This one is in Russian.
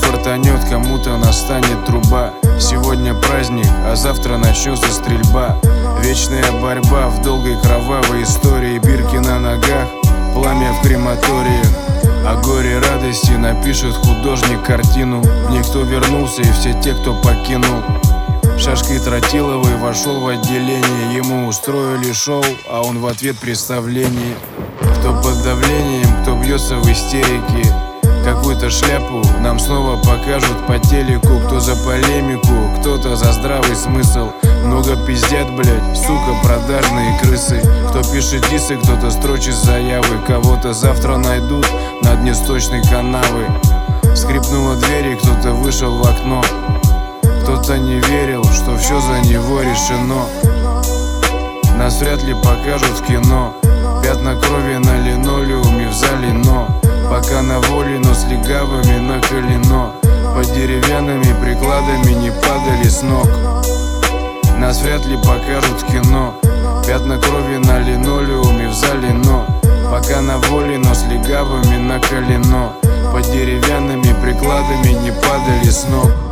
фартанет, кому-то настанет труба. Сегодня праздник, а завтра начнется стрельба. Вечная борьба в долгой кровавой истории. Бирки на ногах, пламя в крематориях. О горе радости напишет художник картину. В них кто вернулся и все те, кто покинул. Шашкой Тротиловой вошел в отделение. Ему устроили шоу, а он в ответ представление. Кто под давлением, кто бьется в истерике. Какую-то шляпу нам снова покажут по телеку. Кто за полемику, кто-то за здравый смысл. Много пиздят, блять, сука, продажные крысы. Кто пишет дисы, кто-то строчит заявы. Кого-то завтра найдут на дне сточной канавы. Скрипнула дверь, и кто-то вышел в окно. Кто-то не верил, что все за него решено. Нас вряд ли покажут в кино. Пятна крови на линолеуме в зале, но пока на воле, но с легавыми на колено. Под деревянными прикладами не падали с ног. Нас вряд ли покажут в кино. Пятна крови на линолеуме в зале, но пока на воле, но с легавыми на колено. Под деревянными прикладами не падали с ног.